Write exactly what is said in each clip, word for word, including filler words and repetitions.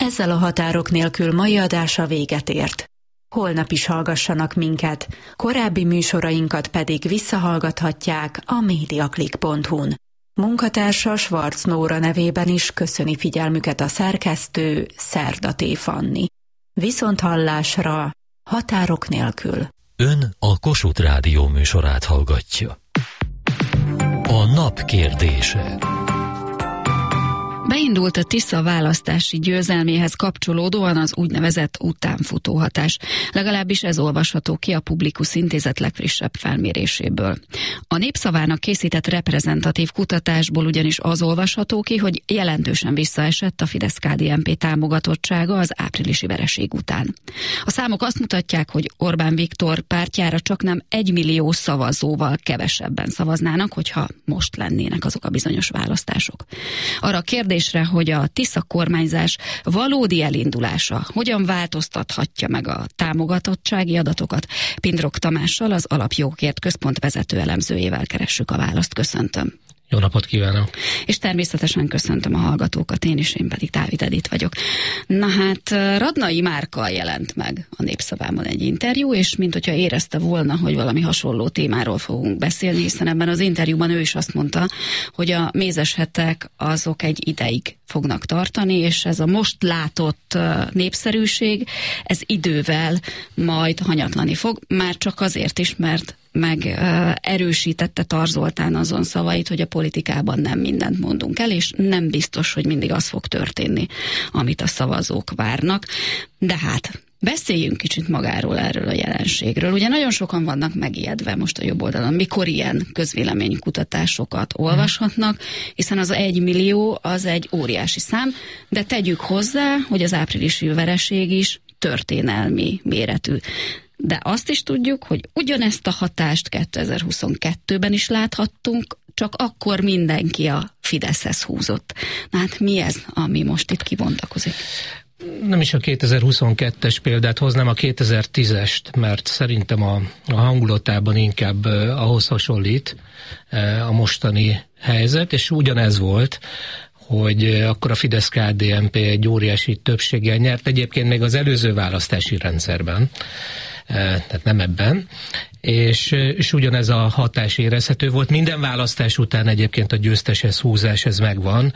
Ezzel a Határok nélkül mai adása véget ért. Holnap is hallgassanak minket, korábbi műsorainkat pedig visszahallgathatják a mediaclick pont hu-n. Munkatársa Schwarz Nóra nevében is köszöni figyelmüket a szerkesztő Szerdaté Fanni. Viszonthallásra, Határok nélkül. Ön a Kossuth Rádió műsorát hallgatja. A nap kérdése. Beindult a Tisza választási győzelméhez kapcsolódóan az úgynevezett utánfutóhatás. Legalábbis ez olvasható ki a Publikus Intézet legfrissebb felméréséből. A Népszavának készített reprezentatív kutatásból ugyanis az olvasható ki, hogy jelentősen visszaesett a Fidesz-ká dé en pé támogatottsága az áprilisi vereség után. A számok azt mutatják, hogy Orbán Viktor pártjára csaknem egymillió szavazóval kevesebben szavaznának, hogyha most lennének azok a bizonyos választások. Arra a kérdés, hogy a Tisza kormányzás valódi elindulása hogyan változtathatja meg a támogatottsági adatokat. Pindrok Tamással, az Alapjogokért Központ vezető elemzőjével keressük a választ. Köszöntöm. Jó napot kívánok! És természetesen köszöntöm a hallgatókat, én is, én pedig Dávid Edith vagyok. Na hát, Radnai Márkkal jelent meg a Népszavában egy interjú, és mint hogyha érezte volna, hogy valami hasonló témáról fogunk beszélni, hiszen ebben az interjúban ő is azt mondta, hogy a mézes hetek azok egy ideig fognak tartani, és ez a most látott népszerűség, ez idővel majd hanyatlani fog, már csak azért is, mert meg uh, erősítette Tar Zoltán azon szavait, hogy a politikában nem mindent mondunk el, és nem biztos, hogy mindig az fog történni, amit a szavazók várnak. De hát beszéljünk kicsit magáról, erről a jelenségről. Ugye nagyon sokan vannak megijedve most a jobb oldalon, mikor ilyen közvéleménykutatásokat olvashatnak, hiszen az egy millió az egy óriási szám, de tegyük hozzá, hogy az áprilisi vereség is történelmi méretű. De azt is tudjuk, hogy ugyanezt a hatást kétezer-huszonkettőben is láthattunk, csak akkor mindenki a Fideszhez húzott. Na hát mi ez, ami most itt kibontakozik? Nem is a kétezer-huszonkettes példát hoznám, a kétezer-tízest, mert szerintem a, a hangulatában inkább uh, ahhoz hasonlít uh, a mostani helyzet, és ugyanez volt, hogy akkor a Fidesz-ká dé en pé egy óriási többséggel nyert, egyébként még az előző választási rendszerben, tehát nem ebben, és, és ugyanez a hatás érezhető volt. Minden választás után egyébként a győzteshez húzás, ez megvan,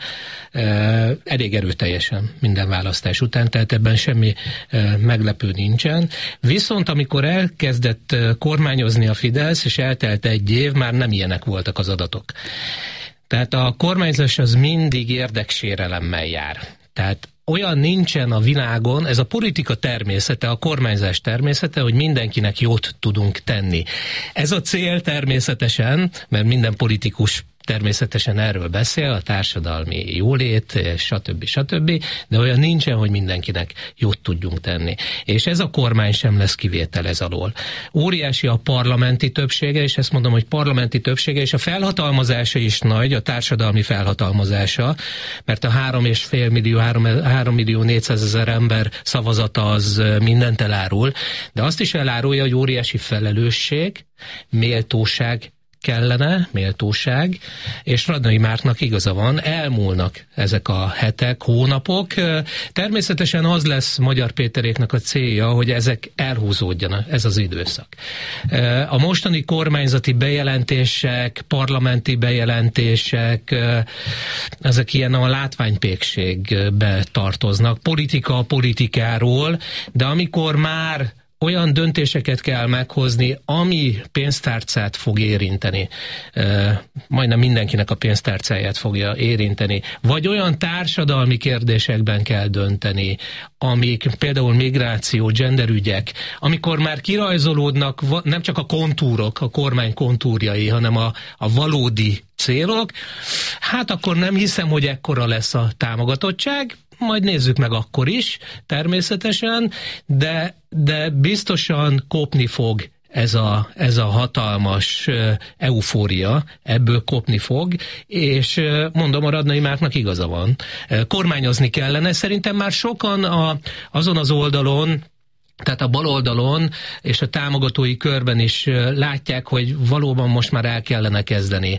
elég erőteljesen minden választás után, tehát ebben semmi meglepő nincsen. Viszont amikor elkezdett kormányozni a Fidesz, és eltelt egy év, már nem ilyenek voltak az adatok. Tehát a kormányzás az mindig érdeksérelemmel jár. Tehát olyan nincsen a világon, ez a politika természete, a kormányzás természete, hogy mindenkinek jót tudunk tenni. Ez a cél természetesen, mert minden politikus természetesen erről beszél, a társadalmi jólét, stb. stb., de olyan nincsen, hogy mindenkinek jót tudjunk tenni. És ez a kormány sem lesz kivétel ez alól. Óriási a parlamenti többsége, és ezt mondom, hogy parlamenti többsége, és a felhatalmazása is nagy, a társadalmi felhatalmazása, mert a három és fél millió, három millió négyszázezer ember szavazata az mindent elárul, de azt is elárulja, hogy óriási felelősség, méltóság kellene, méltóság, és Radnai Márknak igaza van, elmúlnak ezek a hetek, hónapok. Természetesen az lesz Magyar Péteréknek a célja, hogy ezek elhúzódjanak, ez az időszak. A mostani kormányzati bejelentések, parlamenti bejelentések, ezek ilyen a látványpékségbe tartoznak. Politika a politikáról, de amikor már olyan döntéseket kell meghozni, ami pénztárcát fog érinteni. E, majdnem mindenkinek a pénztárcáját fogja érinteni. Vagy olyan társadalmi kérdésekben kell dönteni, amik például migráció, genderügyek, amikor már kirajzolódnak nem csak a kontúrok, a kormány kontúrjai, hanem a, a valódi célok, hát akkor nem hiszem, hogy ekkora lesz a támogatottság, majd nézzük meg akkor is, természetesen, de, de biztosan kopni fog ez a, ez a hatalmas eufória, ebből kopni fog, és mondom, a Radnai Márknak igaza van. Kormányozni kellene, szerintem már sokan a, azon az oldalon, Tehát a baloldalon és a támogatói körben is látják, hogy valóban most már el kellene kezdeni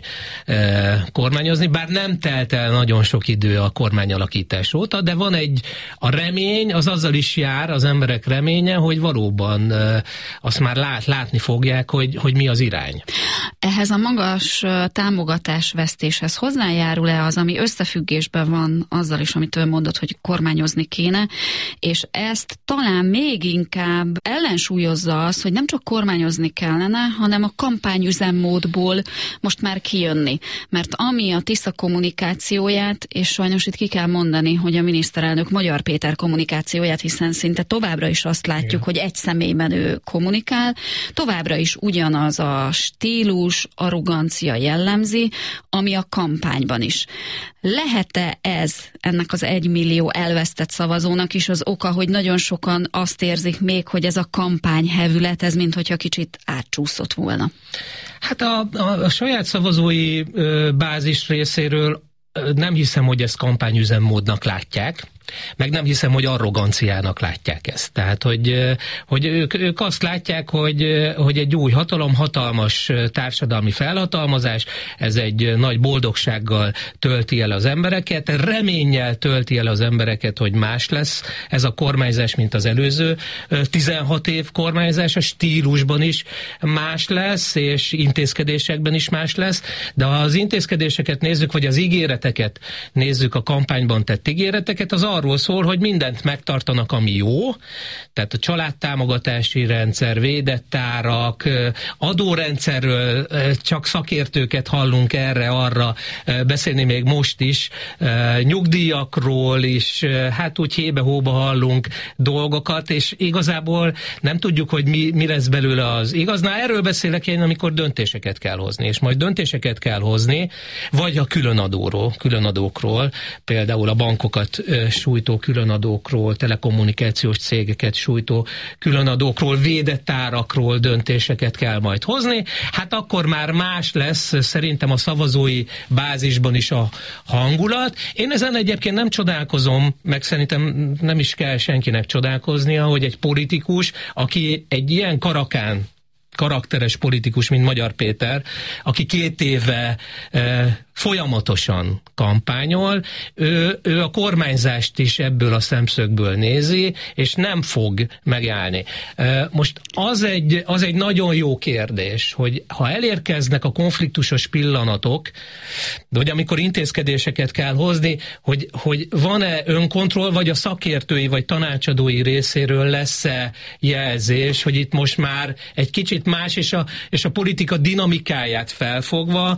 e, kormányozni, bár nem telt el nagyon sok idő a kormányalakítás óta, de van egy, a remény, az azzal is jár, az emberek reménye, hogy valóban e, azt már lát, látni fogják, hogy, hogy mi az irány. Ehhez a magas támogatásvesztéshez hozzájárul-e az, ami összefüggésben van azzal is, amit ő mondott, hogy kormányozni kéne, és ezt talán még inkább ellensúlyozza az, hogy nem csak kormányozni kellene, hanem a kampányüzemmódból most már kijönni. Mert ami a Tisza kommunikációját, és sajnos itt ki kell mondani, hogy a miniszterelnök Magyar Péter kommunikációját, hiszen szinte továbbra is azt látjuk, igen, hogy egy személyben ő kommunikál, továbbra is ugyanaz a stílus, arrogancia jellemzi, ami a kampányban is. Lehet-e ez ennek az egymillió elvesztett szavazónak is az oka, hogy nagyon sokan azt érzik még, hogy ez a kampányhevület, ez minthogyha kicsit átcsúszott volna? Hát a, a, a saját szavazói ö, bázis részéről ö, nem hiszem, hogy ezt kampányüzemmódnak látják, meg nem hiszem, hogy arroganciának látják ezt. Tehát, hogy, hogy ők, ők azt látják, hogy, hogy egy új hatalom, hatalmas társadalmi felhatalmazás, ez egy nagy boldogsággal tölti el az embereket, reménnyel tölti el az embereket, hogy más lesz ez a kormányzás, mint az előző tizenhat év kormányzás, a stílusban is más lesz, és intézkedésekben is más lesz, de ha az intézkedéseket nézzük, vagy az ígéreteket nézzük, a kampányban tett ígéreteket, az arról szól, hogy mindent megtartanak, ami jó, tehát a családtámogatási rendszer, védett árak, adórendszerről csak szakértőket hallunk erre-arra beszélni még most is, nyugdíjakról is, hát úgy hébe-hóba hallunk dolgokat, és igazából nem tudjuk, hogy mi, mi lesz belőle az igaz. Na, erről beszélek én, amikor döntéseket kell hozni, és majd döntéseket kell hozni, vagy a különadóról, különadókról, például a bankokat sújtó különadókról, telekommunikációs cégeket sújtó különadókról, védett árakról döntéseket kell majd hozni. Hát akkor már más lesz szerintem a szavazói bázisban is a hangulat. Én ezen egyébként nem csodálkozom, meg szerintem nem is kell senkinek csodálkoznia, hogy egy politikus, aki egy ilyen karakán karakteres politikus, mint Magyar Péter, aki két éve e, folyamatosan kampányol, ő, ő a kormányzást is ebből a szemszögből nézi, és nem fog megállni. E, most az egy, az egy nagyon jó kérdés, hogy ha elérkeznek a konfliktusos pillanatok, de hogy amikor intézkedéseket kell hozni, hogy, hogy van-e önkontroll, vagy a szakértői, vagy tanácsadói részéről lesz-e jelzés, hogy itt most már egy kicsit más, és a, és a politika dinamikáját felfogva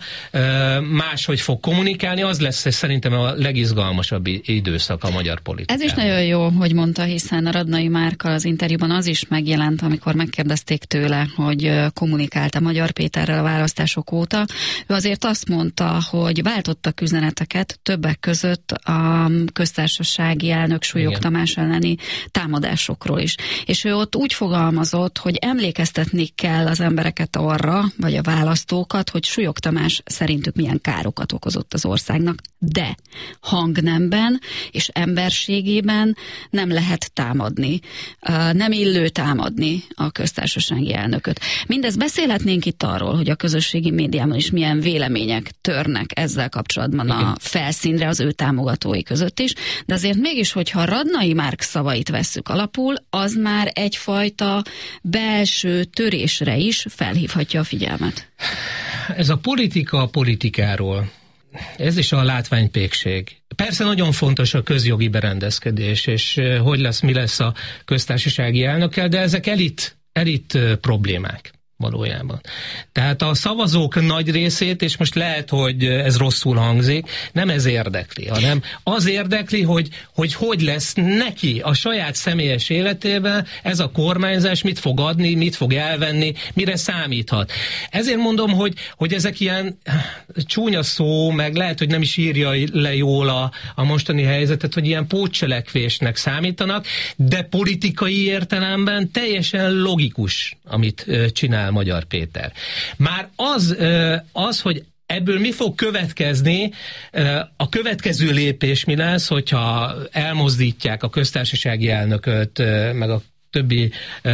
máshogy fog kommunikálni, az lesz szerintem a legizgalmasabb időszak a magyar politikában. Ez is nagyon jó, hogy mondta, hiszen a Radnai Márka az interjúban az is megjelent, amikor megkérdezték tőle, hogy kommunikált-e Magyar Péterrel a választások óta. Ő azért azt mondta, hogy váltottak üzeneteket, többek között a köztársasági elnök Súlyog Igen. Tamás elleni támadásokról is. És ő ott úgy fogalmazott, hogy emlékeztetni kell az embereket arra, vagy a választókat, hogy Súlyog Tamás szerintük milyen károkat okozott az országnak, de hangnemben és emberségében nem lehet támadni, nem illő támadni a köztársasági elnököt. Mindez beszélhetnénk itt arról, hogy a közösségi médiában is milyen vélemények törnek ezzel kapcsolatban a felszínre az ő támogatói között is, de azért mégis, hogyha Radnai Márk szavait vesszük alapul, az már egyfajta belső törésre is felhívhatja a figyelmet. Ez a politika a politikáról. Ez is a látványpékség. Persze nagyon fontos a közjogi berendezkedés, és hogy lesz, mi lesz a köztársasági elnökkel, de ezek elit, elit problémák valójában. Tehát a szavazók nagy részét, és most lehet, hogy ez rosszul hangzik, nem ez érdekli, hanem az érdekli, hogy hogy, hogy lesz neki a saját személyes életében ez a kormányzás, mit fog adni, mit fog elvenni, mire számíthat. Ezért mondom, hogy, hogy ezek ilyen csúnya szó, meg lehet, hogy nem is írja le jól a, a mostani helyzetet, hogy ilyen pótcselekvésnek számítanak, de politikai értelemben teljesen logikus, amit csinál Magyar Péter. Már az, az, hogy ebből mi fog következni, a következő lépés mi lesz, hogyha elmozdítják a köztársasági elnököt, meg a többi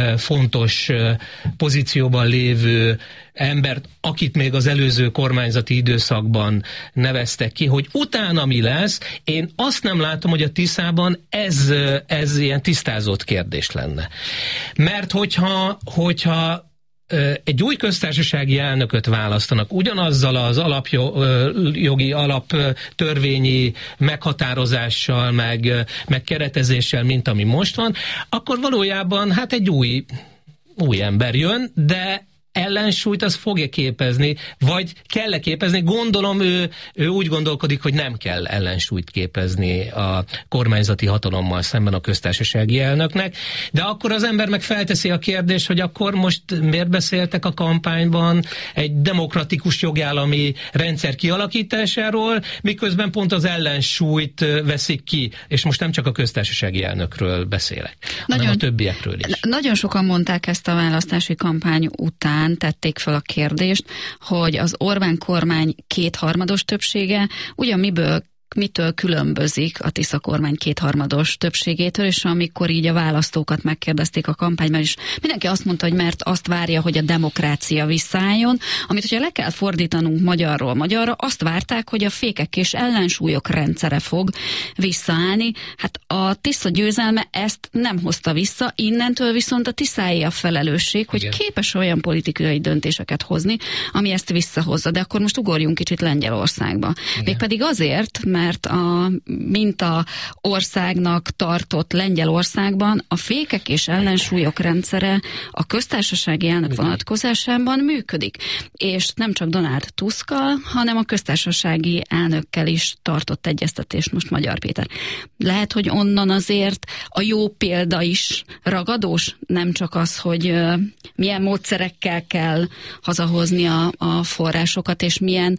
fontos pozícióban lévő embert, akit még az előző kormányzati időszakban neveztek ki, hogy utána mi lesz, én azt nem látom, hogy a Tiszában ez, ez ilyen tisztázott kérdés lenne. Mert hogyha, hogyha egy új köztársasági elnököt választanak ugyanazzal az alapjogi, alaptörvényi meghatározással, meg, meg keretezéssel, mint ami most van, akkor valójában hát egy új, új ember jön, de ellensúlyt az fogja képezni, vagy kell-e képezni? Gondolom ő, ő úgy gondolkodik, hogy nem kell ellensúlyt képezni a kormányzati hatalommal szemben a köztársasági elnöknek, de akkor az ember meg felteszi a kérdést, hogy akkor most miért beszéltek a kampányban egy demokratikus jogállami rendszer kialakításáról, miközben pont az ellensúlyt veszik ki, és most nem csak a köztársasági elnökről beszélek, nagyon, hanem a többiekről is. Nagyon sokan mondták ezt a választási kampány után, tették fel a kérdést, hogy az Orbán kormány kétharmados többsége ugyan miből mitől különbözik a Tisza kormány kétharmados többségétől, és amikor így a választókat megkérdezték a kampányban is, mindenki azt mondta, hogy mert azt várja, hogy a demokrácia visszaálljon, amit hogyha le kell fordítanunk magyarról magyarra, azt várták, hogy a fékek és ellensúlyok rendszere fog visszaállni. Hát a Tisza győzelme ezt nem hozta vissza, innentől viszont a Tiszáé a felelősség, hogy igen, képes olyan politikai döntéseket hozni, ami ezt visszahozza. De akkor most ugorjunk kicsit Lengyelországba. Igen. Mégpedig azért, mert mert a minta országnak tartott Lengyelországban a fékek és ellensúlyok rendszere a köztársasági elnök vonatkozásában működik. És nem csak Donald Tuskkal, hanem a köztársasági elnökkel is tartott egyeztetést most Magyar Péter. Lehet, hogy onnan azért a jó példa is ragadós, nem csak az, hogy uh, milyen módszerekkel kell hazahozni a, a forrásokat, és milyen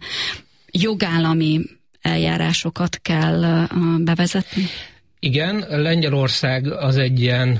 jogállami eljárásokat kell bevezetni? Igen, Lengyelország az egy ilyen,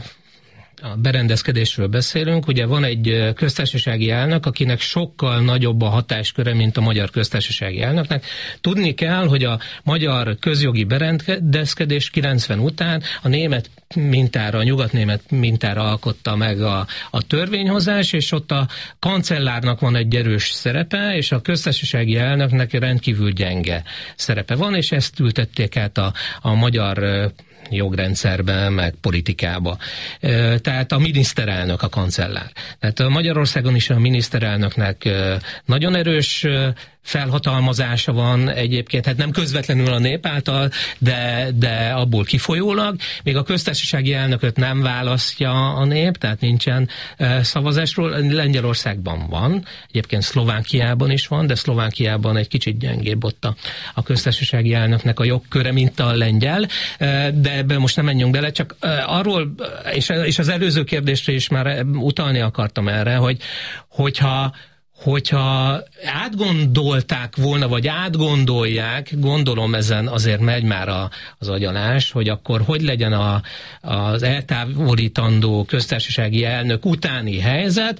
a berendezkedésről beszélünk, ugye van egy köztársasági elnök, akinek sokkal nagyobb a hatásköre, mint a magyar köztársasági elnöknek. Tudni kell, hogy a magyar közjogi berendezkedés kilencven után a német mintára, a nyugatnémet mintára alkotta meg a, a törvényhozás, és ott a kancellárnak van egy erős szerepe, és a köztársasági elnöknek rendkívül gyenge szerepe van, és ezt ültették át a, a magyar jogrendszerbe, meg politikába. Tehát a miniszterelnök a kancellár. Tehát Magyarországon is a miniszterelnöknek nagyon erős felhatalmazása van egyébként, hát nem közvetlenül a nép által, de, de abból kifolyólag. Még a köztársasági elnököt nem választja a nép, tehát nincsen szavazásról. Lengyelországban van, egyébként Szlovákiában is van, de Szlovákiában egy kicsit gyengébb ott a, a köztársasági elnöknek a jogköre, mint a lengyel, de ebben most nem menjünk bele, csak arról, és, és az előző kérdésre is már utalni akartam erre, hogy hogyha hogyha átgondolták volna, vagy átgondolják, gondolom ezen azért megy már a, az agyalás, hogy akkor hogy legyen a, az eltávolítandó köztársasági elnök utáni helyzet.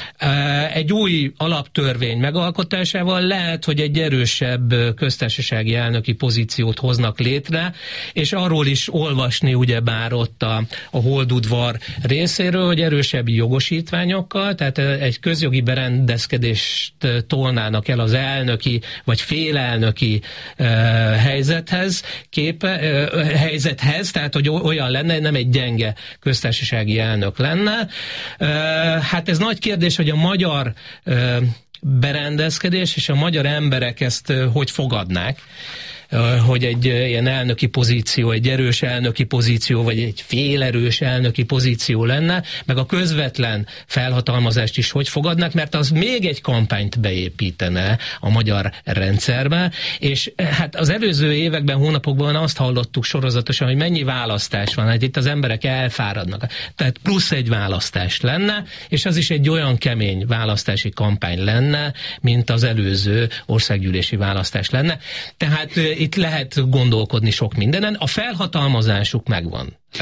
Egy új alaptörvény megalkotásával lehet, hogy egy erősebb köztársasági elnöki pozíciót hoznak létre, és arról is olvasni ugyebár ott a, a holdudvar részéről, hogy erősebb jogosítványokkal, tehát egy közjogi berendezkedés tolnának el az elnöki vagy félelnöki uh, helyzethez, képe, uh, helyzethez, tehát hogy olyan lenne, nem egy gyenge köztársasági elnök lenne. Uh, hát ez nagy kérdés, hogy a magyar uh, berendezkedés és a magyar emberek ezt uh, hogy fogadnák, hogy egy ilyen elnöki pozíció, egy erős elnöki pozíció, vagy egy félerős elnöki pozíció lenne, meg a közvetlen felhatalmazást is hogy fogadnak, mert az még egy kampányt beépítene a magyar rendszerbe, és hát az előző években, hónapokban azt hallottuk sorozatosan, hogy mennyi választás van, hát itt az emberek elfáradnak. Tehát plusz egy választás lenne, és az is egy olyan kemény választási kampány lenne, mint az előző országgyűlési választás lenne. Tehát itt lehet gondolkodni sok mindenen, a felhatalmazásuk megvan.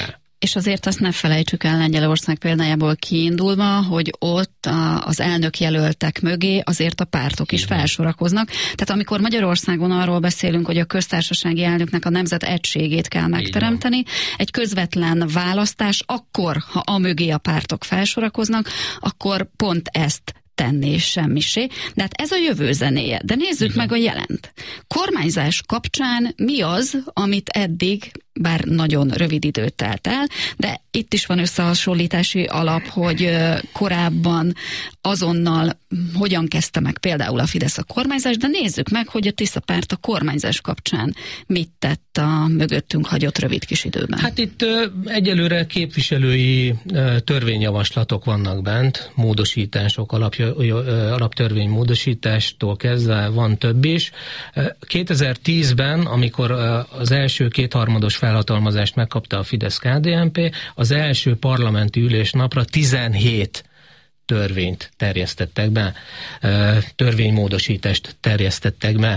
És azért azt ne felejtsük el Lengyelország példájából kiindulva, hogy ott a, az elnök jelöltek mögé azért a pártok is felsorakoznak. Tehát amikor Magyarországon arról beszélünk, hogy a köztársasági elnöknek a nemzet egységét kell megteremteni, egy közvetlen választás, akkor, ha a mögé a pártok felsorakoznak, akkor pont ezt tenni semmisé. De hát ez a jövő zenéje. De nézzük Igen. meg a jelent. Kormányzás kapcsán mi az, amit eddig, bár nagyon rövid időt telt el, de itt is van összehasonlítási alap, hogy korábban azonnal hogyan kezdte meg például a Fidesz a kormányzást, de nézzük meg, hogy a Tisza párt a kormányzás kapcsán mit tett a mögöttünk hagyott rövid kis időben. Hát itt ö, egyelőre képviselői ö, törvényjavaslatok vannak bent, módosítások, alapja, ö, alaptörvény módosítástól kezdve van több is. kétezer-tízben, amikor ö, az első kétharmados felhatalmazást megkapta a Fidesz-ká dé en pé, az első parlamenti ülésnapra tizenhét törvényt terjesztettek be, törvénymódosítást terjesztettek be.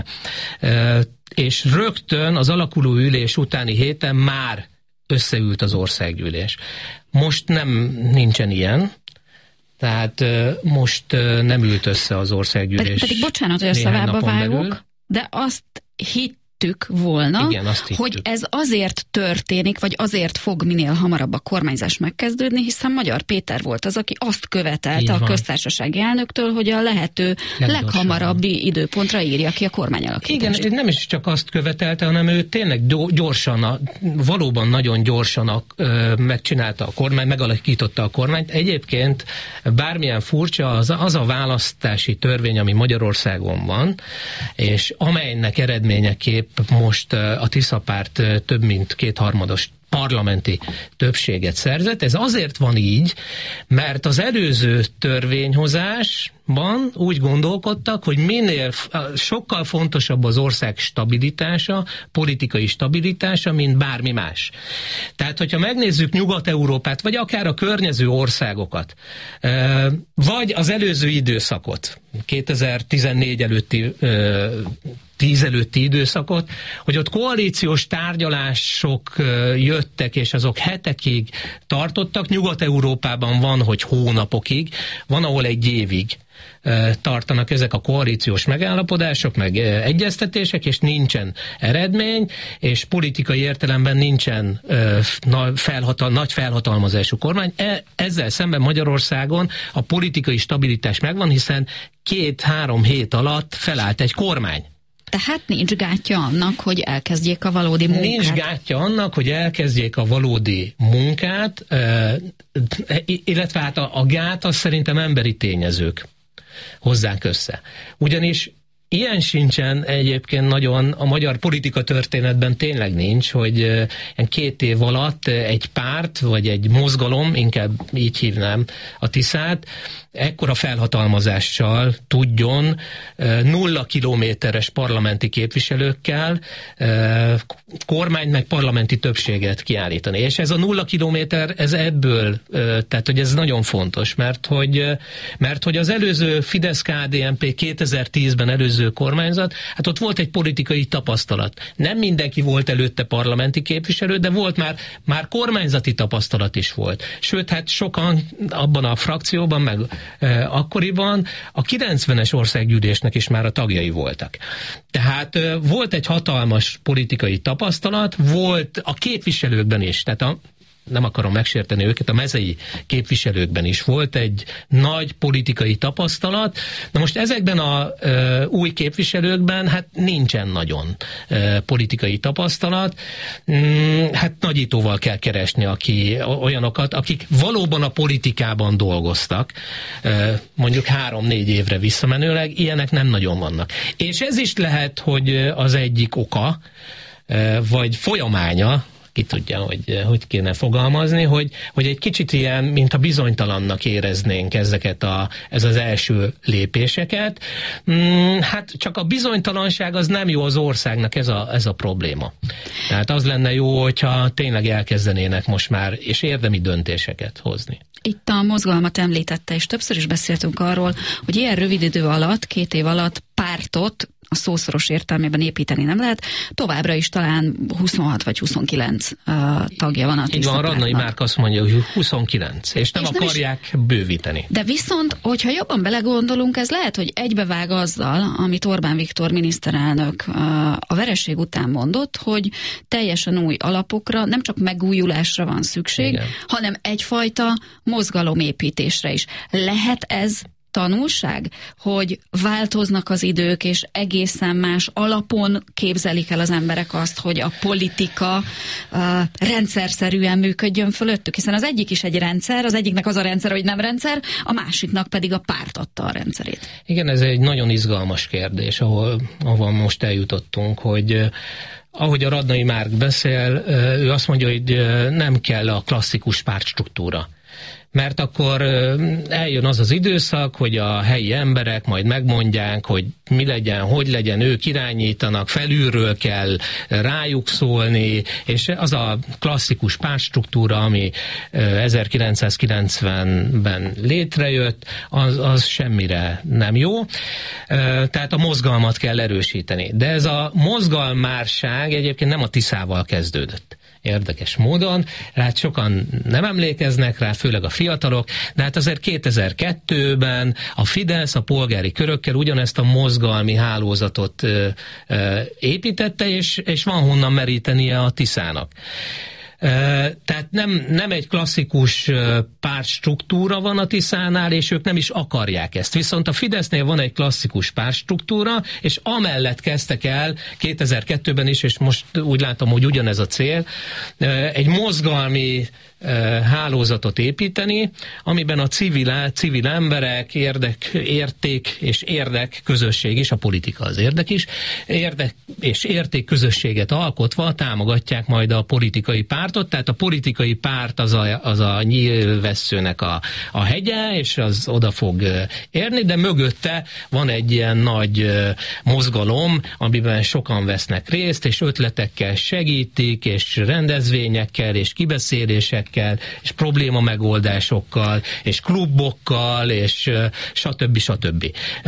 És rögtön az alakuló ülés utáni héten már összeült az országgyűlés. Most nem nincsen ilyen, tehát most nem ült össze az országgyűlés. Pedig, pedig bocsánat, hogy a szavába vágok, de azt hit volna, Igen, hogy ez azért történik, vagy azért fog minél hamarabb a kormányzás megkezdődni, hiszen Magyar Péter volt az, aki azt követelte a köztársasági elnöktől, hogy a lehető leghamarabbi időpontra írja ki a kormányalakítást. Igen, nem is csak azt követelte, hanem ő tényleg gyorsan, valóban nagyon gyorsan megcsinálta a kormány, megalakította a kormányt. Egyébként bármilyen furcsa, az, az a választási törvény, ami Magyarországon van, és amelynek eredményeképp most a Tisza párt több mint kétharmados parlamenti többséget szerzett. Ez azért van így, mert az előző törvényhozásban úgy gondolkodtak, hogy minél sokkal fontosabb az ország stabilitása, politikai stabilitása, mint bármi más. Tehát, hogyha megnézzük Nyugat-Európát, vagy akár a környező országokat, vagy az előző időszakot, kétezer-tizennégy előtti tíz előtti időszakot, hogy ott koalíciós tárgyalások jöttek, és azok hetekig tartottak. Nyugat-Európában van, hogy hónapokig, van, ahol egy évig tartanak ezek a koalíciós megállapodások, meg egyeztetések, és nincsen eredmény, és politikai értelemben nincsen felhatal, nagy felhatalmazású kormány. Ezzel szemben Magyarországon a politikai stabilitás megvan, hiszen két-három hét alatt felállt egy kormány. Tehát nincs gátja annak, hogy elkezdjék a valódi munkát. Nincs gátja annak, hogy elkezdjék a valódi munkát, illetve hát a, a gát az szerintem emberi tényezők hozzák össze. Ugyanis ilyen sincsen egyébként nagyon, a magyar politika történetben tényleg nincs, hogy két év alatt egy párt, vagy egy mozgalom, inkább így hívnám a Tiszát, ekkora felhatalmazással tudjon nulla kilométeres parlamenti képviselőkkel kormány meg parlamenti többséget kiállítani. És ez a nulla kilométer, ez ebből, tehát hogy ez nagyon fontos, mert hogy, mert hogy az előző Fidesz-ká dé en pé kétezer-tízben előző kormányzat, hát ott volt egy politikai tapasztalat. Nem mindenki volt előtte parlamenti képviselő, de volt már, már kormányzati tapasztalat is volt. Sőt, hát sokan abban a frakcióban, meg e, akkoriban a kilencvenes országgyűlésnek is már a tagjai voltak. Tehát e, volt egy hatalmas politikai tapasztalat, volt a képviselőkben is, tehát a nem akarom megsérteni őket, a mezei képviselőkben is volt egy nagy politikai tapasztalat. Na most ezekben a e, új képviselőkben hát nincsen nagyon e, politikai tapasztalat. Mm, hát nagyítóval kell keresni aki, olyanokat, akik valóban a politikában dolgoztak, e, mondjuk három-négy évre visszamenőleg, ilyenek nem nagyon vannak. És ez is lehet, hogy az egyik oka, e, vagy folyamánya, ki tudja, hogy hogy kéne fogalmazni, hogy, hogy egy kicsit ilyen, mint a bizonytalannak éreznénk ezeket a, ez az első lépéseket. Hmm, hát csak a bizonytalanság az nem jó az országnak, ez a, ez a probléma. Tehát az lenne jó, hogyha tényleg elkezdenének most már, és érdemi döntéseket hozni. Itt a mozgalmat említette, és többször is beszéltünk arról, hogy ilyen rövid idő alatt, két év alatt pártot a szószoros értelmében építeni nem lehet, továbbra is talán huszonhat vagy huszonkilenc uh, tagja van a Így van, a Radnai Márk azt mondja, hogy huszonkilenc, és nem és akarják nem is... bővíteni. De viszont, hogyha jobban belegondolunk, ez lehet, hogy egybevág azzal, amit Orbán Viktor miniszterelnök uh, a vereség után mondott, hogy teljesen új alapokra, nem csak megújulásra van szükség, igen, hanem egyfajta mozgalomépítésre is. Lehet ez tanulság, hogy változnak az idők, és egészen más alapon képzelik el az emberek azt, hogy a politika uh, rendszerszerűen működjön fölöttük, hiszen az egyik is egy rendszer, az egyiknek az a rendszer, hogy nem rendszer, a másiknak pedig a párt adta a rendszerét. Igen, ez egy nagyon izgalmas kérdés, ahol, ahol most eljutottunk, hogy ahogy a Radnai Márk beszél, ő azt mondja, hogy nem kell a klasszikus pártstruktúra. Mert akkor eljön az az időszak, hogy a helyi emberek majd megmondják, hogy mi legyen, hogy legyen, ők irányítanak, felülről kell rájuk szólni, és az a klasszikus pártstruktúra, ami ezerkilencszázkilencvenben létrejött, az, az semmire nem jó. Tehát a mozgalmat kell erősíteni. De ez a mozgalmárság egyébként nem a Tiszával kezdődött. Érdekes módon, hát sokan nem emlékeznek rá, főleg a fiatalok, de hát azért kétezer-kettőben a Fidesz a polgári körökkel ugyanezt a mozgalmi hálózatot ö, ö, építette, és, és van honnan merítenie a Tiszának. Tehát nem, nem egy klasszikus pártstruktúra van a Tiszánál, és ők nem is akarják ezt. Viszont a Fidesznél van egy klasszikus pártstruktúra, és amellett kezdtek el kétezer-kettőben is, és most úgy látom, hogy ugyanez a cél, egy mozgalmi hálózatot építeni, amiben a civil, civil emberek, érdek, érték és érdek közösség is, a politika az érdek is, érdek és érték közösséget alkotva támogatják majd a politikai pártot, tehát a politikai párt az a, az a nyílvesszőnek a, a hegye, és az oda fog érni, de mögötte van egy ilyen nagy mozgalom, amiben sokan vesznek részt, és ötletekkel segítik, és rendezvényekkel, és kibeszélések és probléma megoldásokkal, és klubokkal, és stb. stb.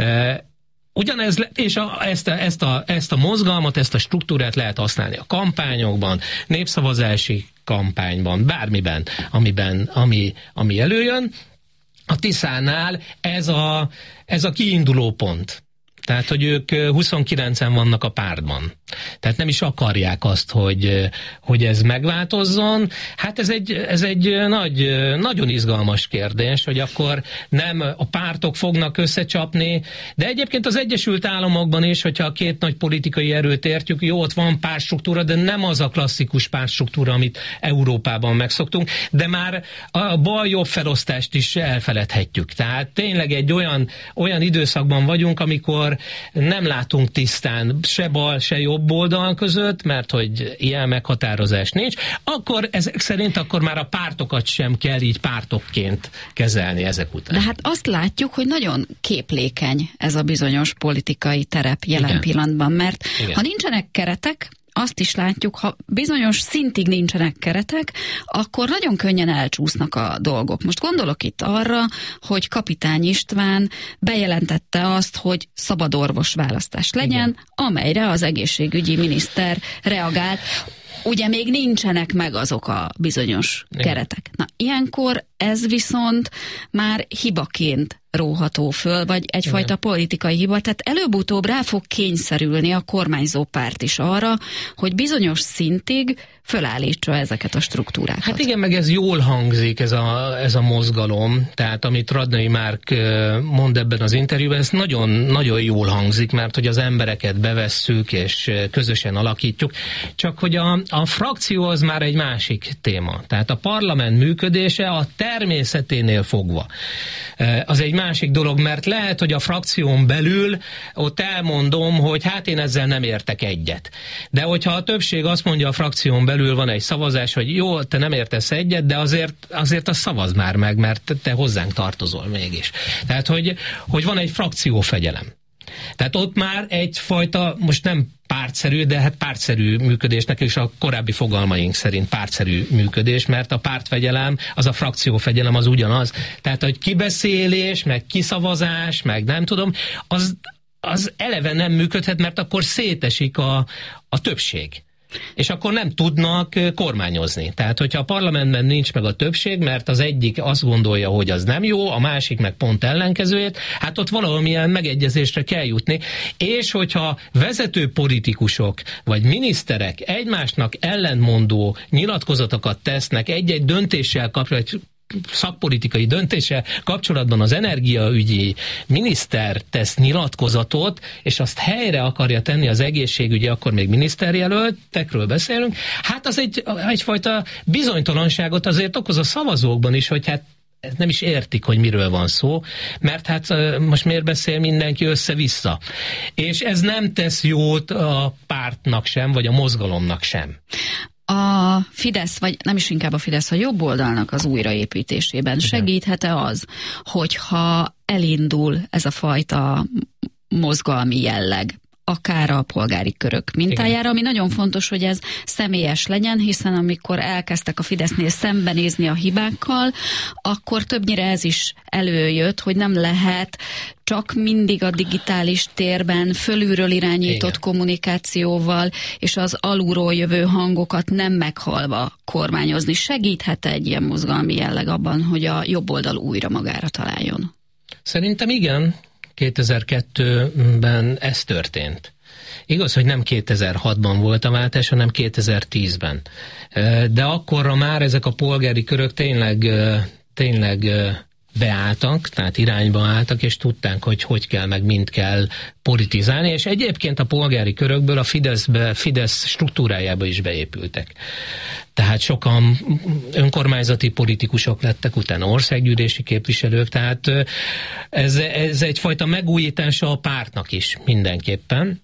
Ugyanez, és a, ezt, a, ezt, a, ezt a mozgalmat, ezt a struktúrát lehet használni a kampányokban, népszavazási kampányban, bármiben, amiben, ami, ami előjön. A Tiszánál ez a, ez a kiinduló pont. Tehát, hogy ők huszonkilencen vannak a pártban. Tehát nem is akarják azt, hogy, hogy ez megváltozzon. Hát ez egy, ez egy nagy, nagyon izgalmas kérdés, hogy akkor nem a pártok fognak összecsapni, de egyébként az Egyesült Államokban is, hogyha a két nagy politikai erőt értjük, jó, ott van pártstruktúra, de nem az a klasszikus pártstruktúra, amit Európában megszoktunk, de már a bal-jobb felosztást is elfeledhetjük. Tehát tényleg egy olyan, olyan időszakban vagyunk, amikor nem látunk tisztán se bal, se jobb oldal között, mert hogy ilyen meghatározás nincs, akkor ezek szerint akkor már a pártokat sem kell így pártokként kezelni ezek után. De hát azt látjuk, hogy nagyon képlékeny ez a bizonyos politikai terep jelen Igen. pillanatban, mert Igen. ha nincsenek keretek, azt is látjuk, ha bizonyos szintig nincsenek keretek, akkor nagyon könnyen elcsúsznak a dolgok. Most gondolok itt arra, hogy Kapitány István bejelentette azt, hogy szabad orvosválasztás legyen, Igen. amelyre az egészségügyi miniszter reagált. Ugye még nincsenek meg azok a bizonyos Igen. keretek. Na, ilyenkor ez viszont már hibaként róható föl, vagy egyfajta Igen. politikai hiba, tehát előbb-utóbb rá fog kényszerülni a kormányzó párt is arra, hogy bizonyos szintig fölállítsa ezeket a struktúrákat. Hát igen, meg ez jól hangzik, ez a, ez a mozgalom, tehát amit Radnai Márk mond ebben az interjúban, ez nagyon, nagyon jól hangzik, mert hogy az embereket bevesszük, és közösen alakítjuk, csak hogy a, a frakció az már egy másik téma. Tehát a parlament működése a természeténél fogva. Az egy másik dolog, mert lehet, hogy a frakción belül ott elmondom, hogy hát én ezzel nem értek egyet. De hogyha a többség azt mondja a frakción belül, van egy szavazás, hogy jó, te nem értesz egyet, de azért, azért azt szavazd már meg, mert te hozzánk tartozol mégis. Tehát, hogy, hogy van egy frakciófegyelem. Tehát ott már egyfajta, most nem pártszerű, de hát pártszerű működésnek és a korábbi fogalmaink szerint pártszerű működés, mert a pártfegyelem, az a frakciófegyelem az ugyanaz. Tehát, hogy kibeszélés, meg kiszavazás, meg nem tudom, az az eleve nem működhet, mert akkor szétesik a, a többség. És akkor nem tudnak kormányozni. Tehát, hogyha a parlamentben nincs meg a többség, mert az egyik azt gondolja, hogy az nem jó, a másik meg pont ellenkezőjét, hát ott valamilyen megegyezésre kell jutni. És hogyha vezető politikusok vagy miniszterek egymásnak ellentmondó nyilatkozatokat tesznek egy-egy döntéssel kapcsolatban, szakpolitikai döntése kapcsolatban az energiaügyi miniszter tesz nyilatkozatot, és azt helyre akarja tenni az egészségügyi, akkor még miniszterjelöltekről beszélünk, hát az egy, egyfajta bizonytalanságot azért okoz a szavazókban is, hogy hát nem is értik, hogy miről van szó, mert hát most miért beszél mindenki össze-vissza. És ez nem tesz jót a pártnak sem, vagy a mozgalomnak sem. A Fidesz, vagy nem is inkább a Fidesz, a jobb oldalnak az újraépítésében segíthet-e az, hogyha elindul ez a fajta mozgalmi jelleg, akár a polgári körök mintájára, ami nagyon fontos, hogy ez személyes legyen, hiszen amikor elkezdtek a Fidesznél szembenézni a hibákkal, akkor többnyire ez is előjött, hogy nem lehet csak mindig a digitális térben fölülről irányított Igen. kommunikációval és az alulról jövő hangokat nem meghalva kormányozni. Segíthet egy ilyen mozgalmi jelleg abban, hogy a jobb oldal újra magára találjon? Szerintem igen. kétezer-kettőben ez történt. Igaz, hogy nem kétezer-hatban volt a váltás, hanem kétezer-tízben. De akkorra már ezek a polgári körök tényleg, tényleg beálltak, tehát irányba álltak, és tudták, hogy hogy kell, meg mind kell politizálni, és egyébként a polgári körökből a Fideszbe, Fidesz struktúrájába is beépültek. Tehát sokan önkormányzati politikusok lettek, utána országgyűlési képviselők, tehát ez, ez egyfajta megújítása a pártnak is mindenképpen.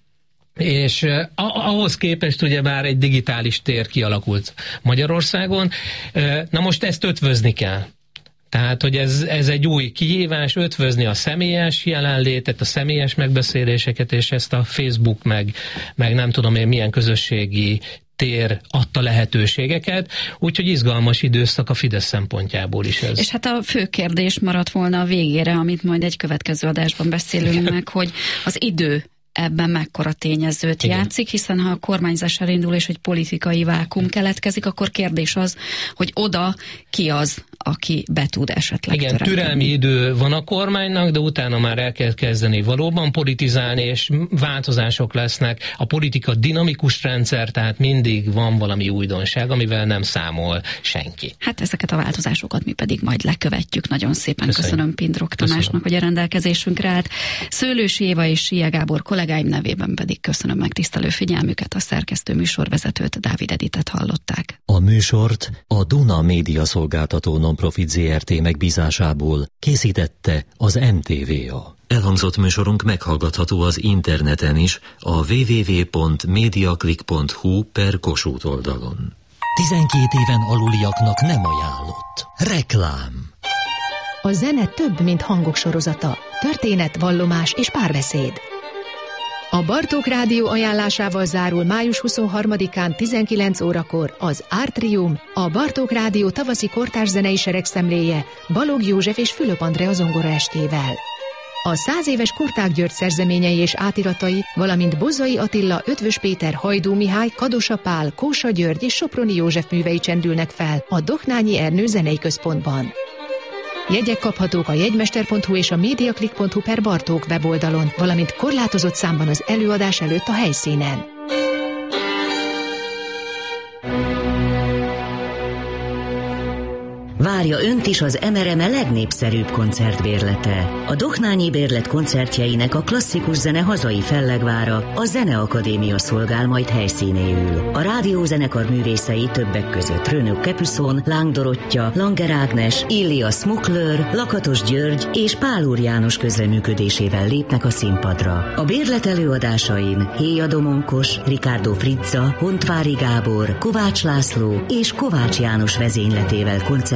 És ahhoz képest ugye már egy digitális tér kialakult Magyarországon. Na most ezt ötvözni kell. Tehát, hogy ez, ez egy új kihívás, ötvözni a személyes jelenlétet, a személyes megbeszéléseket, és ezt a Facebook, meg, meg nem tudom én milyen közösségi tér adta lehetőségeket, úgyhogy izgalmas időszak a Fidesz szempontjából is ez. És hát a fő kérdés maradt volna a végére, amit majd egy következő adásban beszélünk Igen. meg, hogy az idő ebben mekkora tényezőt Igen. játszik, hiszen ha a kormányzás elindul és egy politikai vákum keletkezik, akkor kérdés az, hogy oda ki az, aki be tud esetleg Igen, teremteni. Türelmi idő van a kormánynak, de utána már el kell kezdeni valóban politizálni, és változások lesznek. A politika dinamikus rendszer, tehát mindig van valami újdonság, amivel nem számol senki. Hát ezeket a változásokat mi pedig majd lekövetjük. Nagyon szépen köszönöm, köszönöm Pindrok Tamásnak, köszönöm. hogy a rendelkezésünkre állt. Szőlősi Éva és Sia Gábor kollégáim nevében pedig köszönöm megtisztelő figyelmüket, a szerkesztő műsorvezetőt, Dávid Editet hallották. A műsort a Duna Média Szolgáltató Nonprofit zé er té megbízásából készítette az em té vé á. Elhangzott műsorunk meghallgatható az interneten is a double-u double-u double-u pont mediaclick pont hu per Kossuth oldalon. tizenkét éven aluliaknak nem ajánlott. Reklám. A zene több, mint hangok sorozata. Történet, vallomás és párbeszéd. A Bartók Rádió ajánlásával zárul május huszonharmadikán tizenkilenc órakor az Artrium, a Bartók Rádió tavaszi kortárs zenei seregszemléje Balogh József és Fülöp Andrea zongora estével. A száz éves Kurták György szerzeményei és átiratai, valamint Bozzai Attila, Ötvös Péter, Hajdú Mihály, Kadosa Pál, Kósa György és Soproni József művei csendülnek fel a Doknányi Ernő Zenei Központban. Jegyek kaphatók a jegymester pont hu és a mediaclick pont hu per Bartók weboldalon, valamint korlátozott számban az előadás előtt a helyszínen. Várja önt is az em er em legnépszerűbb koncertbérlete. A Doknányi Bérlet koncertjeinek a klasszikus zene hazai fellegvára, a Zeneakadémia szolgál majd helyszínéül. A rádiózenekar művészei többek között Rönök Kepüszon, Láng Dorottya, Langer Ágnes, Illia Smuklőr, Lakatos György és Pál Úr János közreműködésével lépnek a színpadra. A bérlet előadásain Héja Domonkos, Ricardo Frizza, Hontvári Gábor, Kovács László és Kovács János vezényletével koncert